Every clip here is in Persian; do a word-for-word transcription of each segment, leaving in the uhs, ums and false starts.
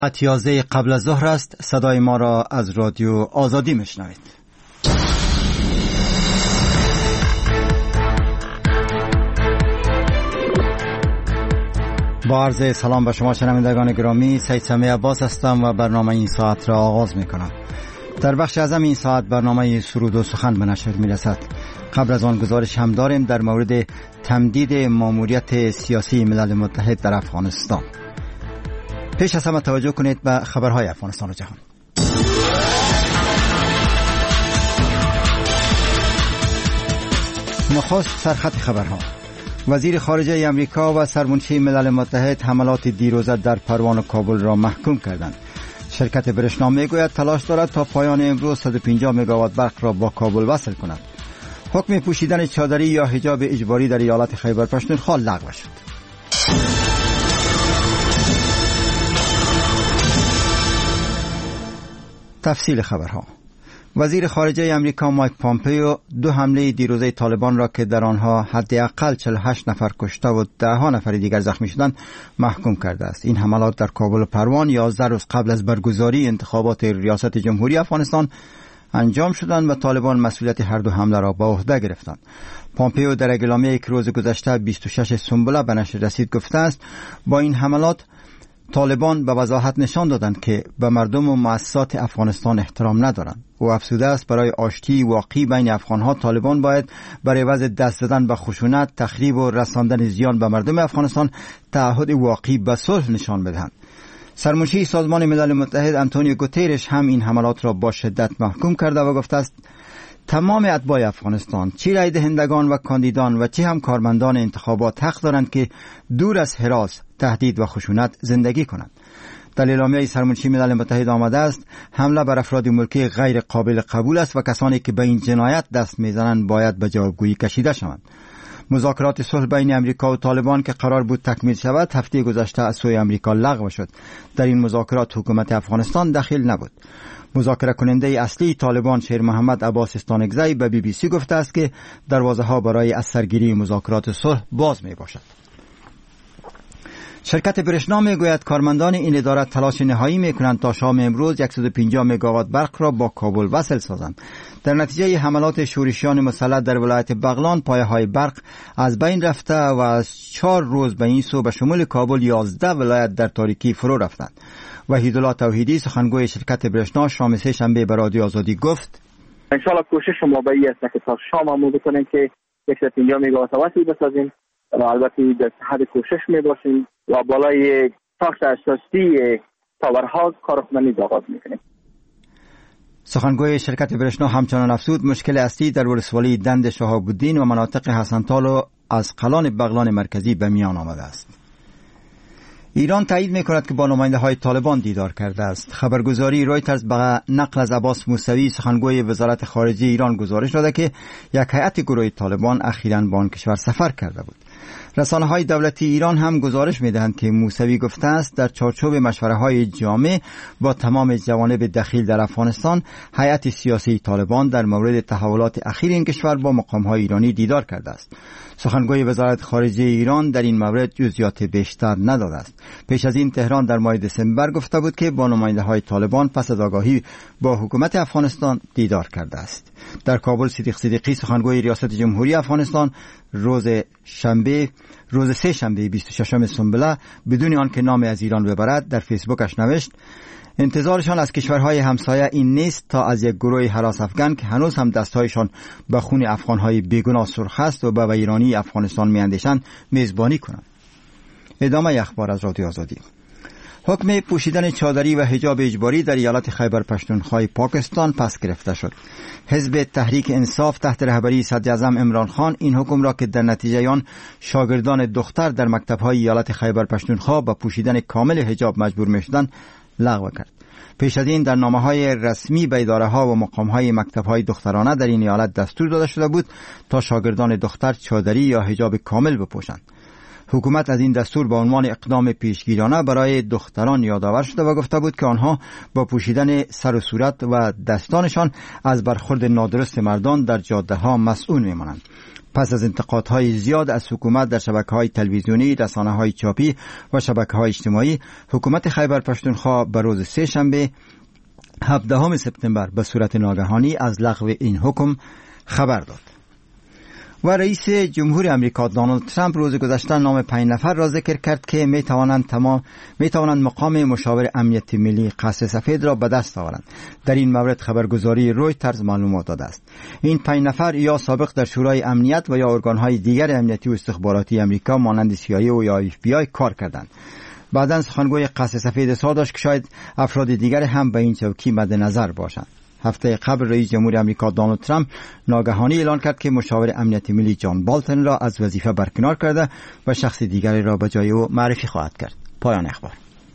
ساعت یازده قبل از ظهر است. صدای ما را از رادیو آزادی میشنوید. با عرض سلام به شما شنوندگان گرامی، سید سمیع عباس هستم و برنامه این ساعت را آغاز میکنم. در بخش اعظم این ساعت برنامه سرود و سخن به نشر میرسد. قبل از آن گزارش هم داریم در مورد تمدید ماموریت سیاسی ملل متحد در افغانستان. پیش از همه توجه کنید به خبرهای افغانستان و جهان. نخست سرخط خبرها. وزیر خارجه امریکا و سرمنشی ملل متحد حملات دیروزه در پروان و کابل را محکوم کردند. شرکت برشنا میگوید تلاش دارد تا پایان امروز صد و پنجاه مگاوات برق را با کابل وصل کند. حکم پوشیدن چادری یا حجاب اجباری در ایالت خیبر پختونخوا لغو شد. تفصیل خبرها. وزیر خارجه امریکا مایک پامپیو دو حمله دیروزه طالبان را که در آنها حداقل چهل و هشت نفر کشته و ده ها نفر دیگر زخمی شدند محکوم کرده است. این حملات در کابل و پروان یازده روز قبل از برگزاری انتخابات ریاست جمهوری افغانستان انجام شدند و طالبان مسئولیت هر دو حمله را به عهده گرفتند. پامپیو در اعلامیه‌ای که روز گذشته بیست و شش سنبله به نشر رسید گفته است با این حملات طالبان به وضاحت نشان دادند که به مردم و مؤسسات افغانستان احترام ندارند. او افزوده است برای آشتی واقعی بین افغانها طالبان باید برای عوض دست زدن به خشونت، تخریب و رساندن زیان به مردم افغانستان تعهد واقعی به صلح نشان بدهند. سرمنشی سازمان ملل متحد آنتونیو گوترش هم این حملات را با شدت محکوم کرده و گفته است تمام اتباع افغانستان، چه رای دهندگان و کاندیدان و چه هم کارمندان انتخابات حق دارند که دور از هراس، تهدید و خشونت زندگی کنند. در اعلامیه سرمنشی ملل متحد آمده است حمله بر افراد ملکی غیر قابل قبول است و کسانی که به این جنایت دست میزنند باید به جوابگویی کشیده شوند. مذاکرات صلح بین امریکا و طالبان که قرار بود تکمیل شود هفته گذشته از سوی امریکا لغو شد. در این مذاکرات حکومت افغانستان دخیل نبود. مذاکره کننده اصلی طالبان شیر محمد عباس استانکزی به بی بی سی گفته است که دروازه ها برای از سرگیری مذاکرات صلح باز می باشد. شرکت برشنا میگوید کارمندان این اداره تلاش نهایی میکنند تا شام امروز صد و پنجاه مگاوات برق را با کابل وصل سازند. در نتیجه حملات شورشیان مسلح در ولایت بغلان پایه های برق از بین رفته و از چهار روز به این سو به شمول کابل یازده ولایت در تاریکی فرو رفتند. وحیدالله توحیدی سخنگوی شرکت برشنا شام سه شنبه به رادیو آزادی گفت ان شاء الله کوشش ما به این است که تا شام هم بکنیم که صد و پنجاه مگاوات وصل بسازیم و البته در حد کوشش می باشیم و بالای ساخت اساسی تاورها کارکنانی آغاز میکنیم. سخنگوی شرکت برشنا همچنان افزود مشکل اصلی در ولسوالی دند شهاب الدین و مناطق حسنتال و از قلان بغلان مرکزی به میان آمده است. ایران تایید میکند که با نماینده های طالبان دیدار کرده است. خبرگزاری رویترز به نقل از عباس موسوی سخنگوی وزارت خارجه ایران گزارش داده که یک هیئت گروه طالبان اخیراً به آن کشور سفر کرده بود. رسانه های دولتی ایران هم گزارش میدهند که موسوی گفته است در چارچوب مشوره های جامع با تمام جوانب دخیل در افغانستان هیئت سیاسی طالبان در مورد تحولات اخیر این کشور با مقام های ایرانی دیدار کرده است. سخنگوی وزارت خارجه ایران در این مورد جزئیات بیشتر نداده است. پیش از این تهران در ماه دسامبر گفته بود که با نماینده های طالبان پس از آگاهی با حکومت افغانستان دیدار کرده است. در کابل صدیق صدیقی سخنگوی ریاست جمهوری افغانستان روز شنبه روز سه شنبه بیست و ششم سنبله بدون آنکه نام از ایران ببرد در فیسبوکش نوشت انتظارشان از کشورهای همسایه این نیست تا از یک گروه هراس افغان که هنوز هم دستهایشان به خون افغانهای بیگناه سرخ است و به ویرانی افغانستان میاندیشند میزبانی کنند. ادامه اخبار از رادیو آزادی. حکم پوشیدن چادری و حجاب اجباری در ایالت خیبر پختونخوا پاکستان پس گرفته شد. حزب تحریک انصاف تحت رهبری صدر اعظم عمران خان این حکم را که در نتیجه آن شاگردان دختر در مکتب‌های ایالت خیبر پختونخوا به پوشیدن کامل حجاب مجبور می‌شدند لغو کرد. پیش از این در نامه‌های رسمی به اداره‌ها و مقام‌های مکتب‌های دخترانه در این ایالت دستور داده شده بود تا شاگردان دختر چادری یا حجاب کامل بپوشند. حکومت از این دستور با عنوان اقدام پیشگیرانه برای دختران یادآور شده و گفته بود که آنها با پوشیدن سر و صورت و دستانشان از برخورد نادرست مردان در جاده‌ها مسئول می‌مانند. پس از انتقادهای زیاد از حکومت در شبکه‌های تلویزیونی، رسانه‌های چاپی و شبکه‌های اجتماعی، حکومت خیبر پختونخوا به روز سه شنبه هفدهم سپتامبر به صورت ناگهانی از لغو این حکم خبر داد. و رئیس جمهور امریکا دونالد ترامپ روز گذشته نام پنج نفر را ذکر کرد که می توانند تمام می توانند مقام مشاور امنیت ملی قصر سفید را به دست آورند. در این مورد خبرگزاری رویترز معلومات داده است. این پنج نفر یا سابق در شورای امنیت و یا ارگان‌های دیگر امنیتی و استخباراتی امریکا مانند سی آی ای و یا اف بی آی کار کردند. بعداً سخنگوی قصر سفید اظهار داشت که شاید افراد دیگر هم به این چوکی مد نظر باشند. هفته قبل رئیس جمهور امریکا دونالد ترامپ ناگهانی اعلان کرد که مشاور امنیت ملی جان بالتون را از وظیفه برکنار کرده و شخص دیگری را به جای او معرفی خواهد کرد. پایان اخبار.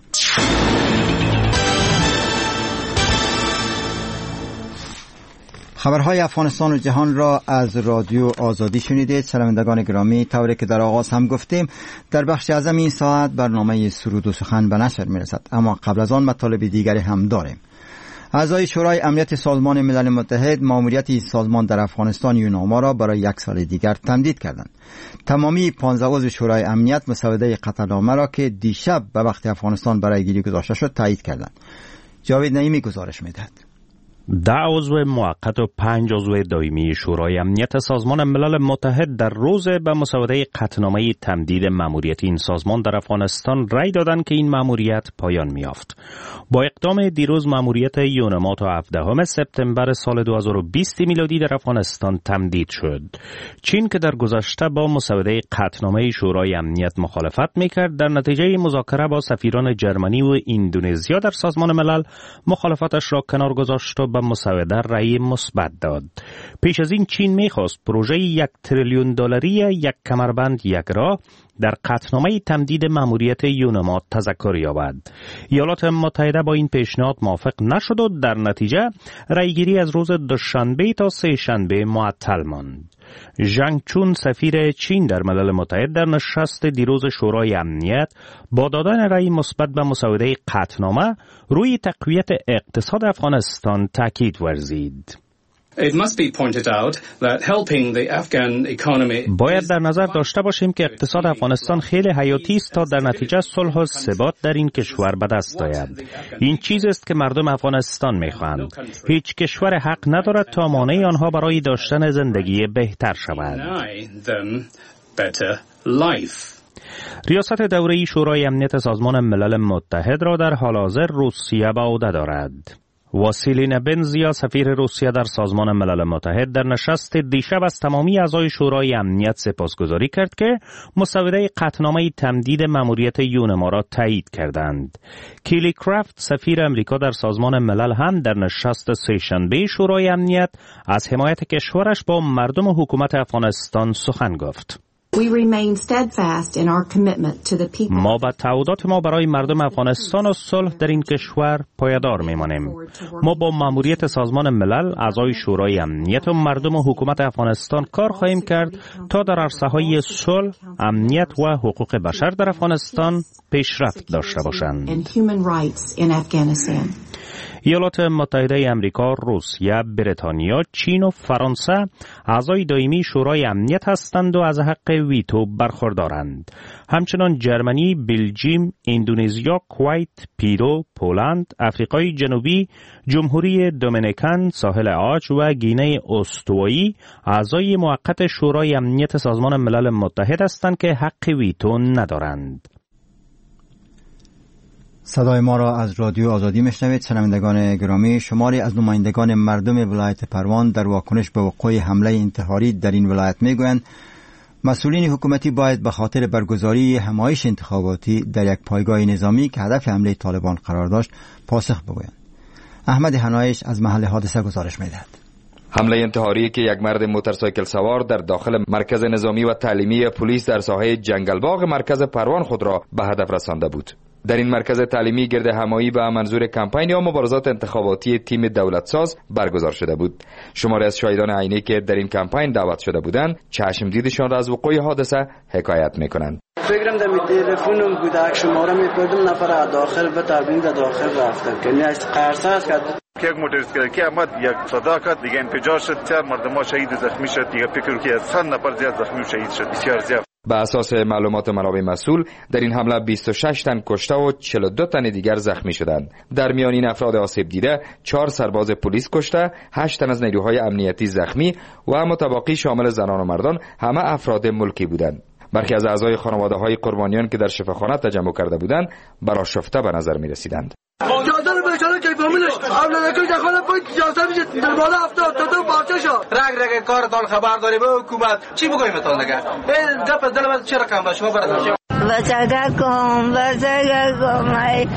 خبرهای افغانستان و جهان را از رادیو آزادی شنیدید. شنوندگان گرامی، طوری که در آغاز هم گفتیم، در بخش اعظم این ساعت برنامه سرود و سخن به نشر میرسد، اما قبل از آن مطالب دیگری هم داریم. اعضای شورای امنیت سازمان ملل متحد ماموریت سازمان در افغانستان یوناما را برای یک سال دیگر تمدید کردند. تمامی پانزده عضو شورای امنیت مسوده قطعنامه را که دیشب به وقت افغانستان برای گیری گذاشته شد تایید کردند. جاوید نعیمی گزارش می‌دهد. ده عضو موقت و پنج عضو دائمی شورای امنیت سازمان ملل متحد در روز به مسوده قطعنامه تمدید مأموریت این سازمان در افغانستان رأی دادند که این مأموریت پایان می‌یافت. با اقدام دیروز مأموریت یونما تا هفدهم سپتامبر سال دو هزار و بیست میلادی در افغانستان تمدید شد. چین که در گذشته با مسوده قطعنامه شورای امنیت مخالفت می‌کرد، در نتیجه مذاکره با سفیران جرمنی و اندونزیا در سازمان ملل مخالفتش را کنار گذاشت و به مسوده رأی مثبت داد. پیش از این چین می‌خواست پروژه یک تریلیون دلاری یک کمربند یک راه در قطعنامه تمدید مأموریت یونما تذکر یابد. ایالات متحده با این پیشنهاد موافق نشد و در نتیجه رأیگیری از روز دوشنبه تا سه شنبه معطل ماند. ژنگ چون سفیر چین در ملل متحد در نشست دیروز شورای امنیت با دادن رأی مثبت به مسوده قطعنامه روی تقویت اقتصاد افغانستان تاکید ورزید. It must be pointed out that helping the Afghan economy باید در نظر داشته باشیم که اقتصاد افغانستان خیلی حیاتی است تا در نتیجه صلح و ثبات در این کشور به دست آید. این چیزی است که مردم افغانستان می‌خواهند. هیچ کشور حق ندارد تا مانع آنها برای داشتن زندگی بهتر شود. ریاست دوره‌ای شورای امنیت سازمان ملل متحد را در حال حاضر روسیه به عهده دارد. واسیلینا بنزیا سفیر روسیه در سازمان ملل متحد در نشست دیشب از تمامی اعضای شورای امنیت سپاسگزاری کرد که مسوده قطعنامه تمدید مأموریت یونما را تایید کردند. کیلی کرافت سفیر امریکا در سازمان ملل هم در نشست سه‌شنبه شورای امنیت از حمایت کشورش با مردم و حکومت افغانستان سخن گفت. ما به تعهدات ما برای مردم افغانستان و صلح در این کشور پایدار میمانیم. ما با مأموریت سازمان ملل، اعضای شورای امنیت و مردم و حکومت افغانستان کار خواهیم کرد تا در عرصه‌های صلح، امنیت و حقوق بشر در افغانستان پیشرفت داشته باشند. ایالات متحده امریکا، روسیه، بریتانیا، چین و فرانسه اعضای دائمی شورای امنیت هستند و از حق ویتو برخوردارند. همچنان جرمنی، بلژیم، اندونزیا، کویت، پیرو، پولند، آفریقای جنوبی، جمهوری دومینیکن، ساحل عاج و گینه استوایی اعضای موقت شورای امنیت سازمان ملل متحد هستند که حق ویتو ندارند. صدای ما را از رادیو آزادی میشنوید. شنوندگان گرامی، شماری از نمایندگان مردم ولایت پروان در واکنش به وقوع حمله انتحاری در این ولایت میگویند مسئولین حکومتی باید به خاطر برگزاری همایش انتخاباتی در یک پایگاه نظامی که هدف حمله طالبان قرار داشت پاسخ بگویند. احمد حنایش از محل حادثه گزارش میدهد. حمله انتحاری که یک مرد موتورسایکل سوار در داخل مرکز نظامی و تعلیمی پلیس در ساحه جنگلباغ مرکز پروان خود را به هدف رسانده بود. در این مرکز تعلیمی گرد همایی به منظور کمپین یا مبارزات انتخاباتی تیم دولتساز برگزار شده بود. شماری از شاهدان عینی که در این کمپین دعوت شده بودند چشم دیدشان را از وقوع حادثه حکایت میکنند. فکرم در تلفنم بود، شماره میپردم نفر داخل به تبین در داخل رفتم که نیست قرصه است که که یک موتوریست که آمد یک صدا کرد دیگه انفجار شد، چهار مردم شهید زخمی شد، دیگه فکر که صد نفر زیاد زخمی و شهید شد، بسیار زیاد. به اساس معلومات منابع مسئول در این حمله بیست و شش تن کشته و چهل و دو تن دیگر زخمی شدند. در میان این افراد آسیب دیده چهار سرباز پلیس کشته، هشت تن از نیروهای امنیتی زخمی و متباقی شامل زنان و مردان همه افراد ملکی بودند. برخی از اعضای خانواده‌های قربانیان که در شفاخانه تجمع کرده بودند برآشفته به نظر می‌رسیدند. جازه رو بیچاره که فامیلش اولادکش داخل پای جازه میشه در بالا افتاد تا تو باچه شد. رگ رگ کارتان خبر داری به حکومت چی بگویم تون دیگه؟ این گپ از دل من چه رقم با شما برات؟ بچگا کم بچگا کم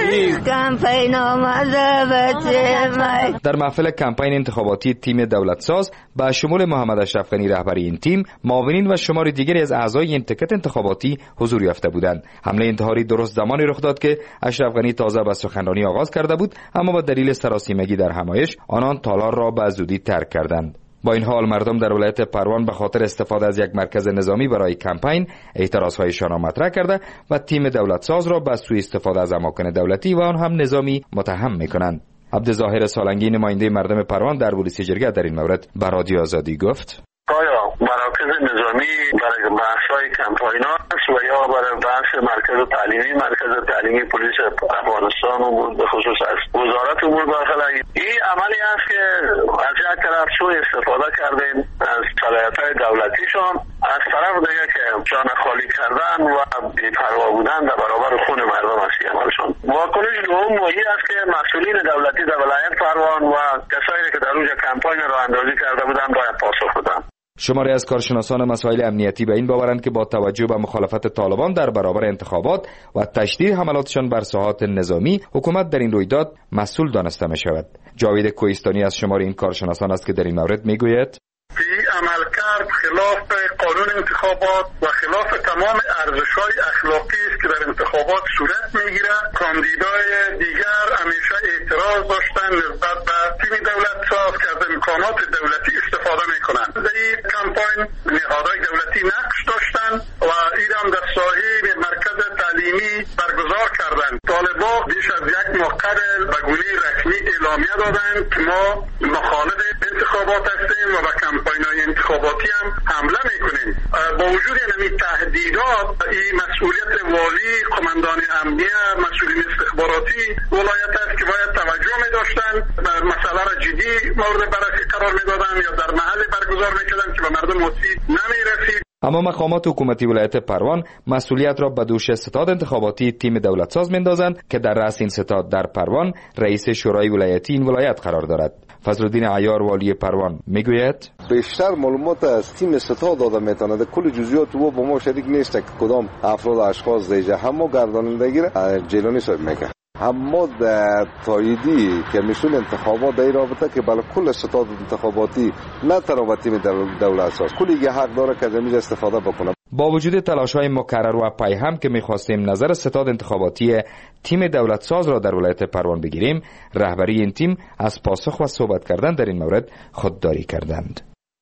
کمپین آمده بچه مای. در محفل کمپین انتخاباتی تیم دولتساز با شمول محمد اشرف غنی رهبری این تیم، معاونین و شمار دیگری از اعضای این تکت انتخاباتی حضور یافته بودند. حمله انتحاری درست زمانی رخ داد که اشرف غنی تازه به سخنرانی آغاز کرده بود، اما با دلیل سراسیمگی در همایش آنان تالار را به زودی ترک کردند. با این حال مردم در ولایت پروان به خاطر استفاده از یک مرکز نظامی برای کمپین اعتراضهایشان را مطرح کرده و تیم دولتساز را به سوء استفاده از اماکن دولتی و آن هم نظامی متهم می‌کنند. عبدالظاهر سالنگی نماینده مردم پروان در پلیس جرگه در این مورد به رادیو آزادی گفت: آیا مراکز نظامی برای بحث‌های کمپاین است و یا برای بحث مرکز تعلیمی مرکز تعلیمی پلیس افغانستان و به خصوص از وزارت امور داخله، این عملی است که از یک طرف سوء استفاده کردن از صلاحیت‌های دولتیشان، از طرف دیگه که جان خالی کردن و بی‌پروا بودن در برابر خون مردم است عملشان. واکنش دوم این است که مسئولین دولتی در ولایت پروان و کسانی که در اونجا کمپاین راه اندازی کرده بودند باید پاسخ بدن. شماری از کارشناسان مسائل امنیتی به این باورند که با توجه به مخالفت طالبان در برابر انتخابات و تشدید حملاتشان بر ساحات نظامی، حکومت در این رویداد مسئول دانسته می شود. جاوید کوهستانی از شمار این کارشناسان است که در این مورد می گوید: این عملکرد خلاف قانون انتخابات و خلاف تمام ارزش‌های اخلاقی است که در انتخابات صورت می‌گیرد. کاندیدای دیگر همیشه اعتراض داشتن نسبت به تیم دولت ساز که از امکانات دولتی استفاده می‌کنند. در این کمپاین نهادهای دولتی نقش داشتند و این هم در ساحه مرکز تعلیمی برگزار کردند. طالبان بیش از یک ماه قبل به گونه رسمی اعلامیه دادند که ما مخالف انتخابات هستیم و به کمپاین‌های انتخاباتی هم حمله میکنیم. با وجود این تهدیدات، این مسئولیت والی، قماندان امنیه، مسئولین استخباراتی ولایت است که باید توجه می داشتن، مسئله را جدی مورد بررسی قرار میدادن یا در محل برگزار میکردن که به مردم آسیب نمیرسید. اما مقامات حکومتی ولایت پروان مسئولیت را به دوش ستاد انتخاباتی تیم دولتساز میندازند که در رأس این ستاد در پروان رئیس شورای ولایتی این ولایت قرار دارد. فضلالدین عیار والی پروان میگوید: بیشتر معلومات از تیم ستاد داده میتواند، کل جزئیات او با ما شریک نیست که کدام افراد اشخاص دیگه همه گردانندگی را جیلانی صاحب میکنه. اما در تاییدی کمیسیون انتخابات در رابطه که بله کل ستاد انتخاباتی نه تنها تیم دولتساز کلی حق داره که از این استفاده بکنه. با وجود تلاش‌های مکرر و پیهم که می‌خواستیم نظر ستاد انتخاباتی تیم دولتساز را در ولایت پروان بگیریم، رهبری این تیم از پاسخ و صحبت کردن در این مورد خودداری کردند.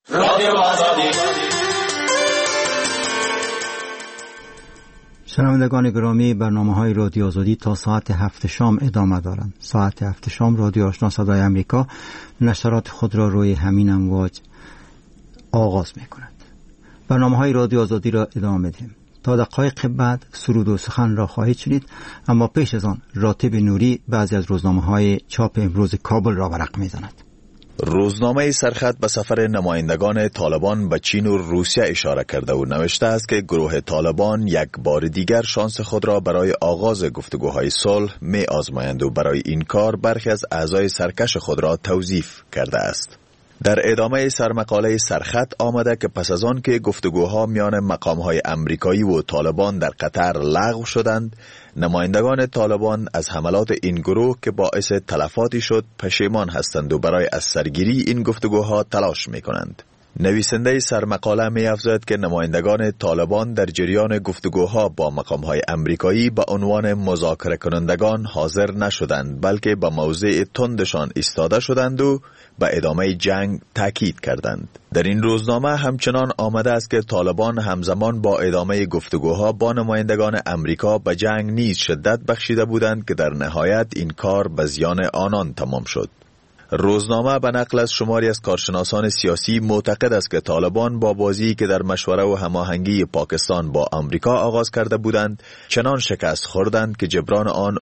شنوندگان گرامی، برنامه‌های رادیو آزادی تا ساعت هفت شام ادامه دارند. ساعت هفت شام رادیو آشنا صدای امریکا نشرات خود را روی همین امواج آغاز می‌کند. برنامه‌های رادیو آزادی را ادامه می‌دهیم. تا دقایق بعد سرود و سخن را خواهید شنید، اما پیش از آن راتب نوری بعضی از روزنامه‌های چاپ امروز کابل را ورق می‌زند. روزنامه سرخط به سفر نمایندگان طالبان به چین و روسیه اشاره کرده و نوشته است که گروه طالبان یک بار دیگر شانس خود را برای آغاز گفتگوهای صلح می آزمایند و برای این کار برخی از اعضای سرکش خود را توظیف کرده است. در ادامه سرمقاله سرخط آمده که پس از آن که گفتگوها میان مقامهای امریکایی و طالبان در قطر لغو شدند، نمایندگان طالبان از حملات این گروه که باعث تلفاتی شد پشیمان هستند و برای از سرگیری این گفتگوها تلاش می کنند. نویسنده سرمقاله می افزاید که نمایندگان طالبان در جریان گفتگوها با مقامهای امریکایی به عنوان مذاکره کنندگان حاضر نشدند، بلکه به موضع تندشان ایستاده شدند و به ادامه جنگ تاکید کردند. در این روزنامه همچنان آمده است که طالبان همزمان با ادامه گفتگوها با نمایندگان امریکا به جنگ نیز شدت بخشیده بودند که در نهایت این کار به زیان آنان تمام شد. روزنامه به نقل از شماری از کارشناسان سیاسی معتقد است که طالبان با بازی که در مشوره و هماهنگی پاکستان با آمریکا آغاز کرده بودند چنان شکست خوردند که جبران آن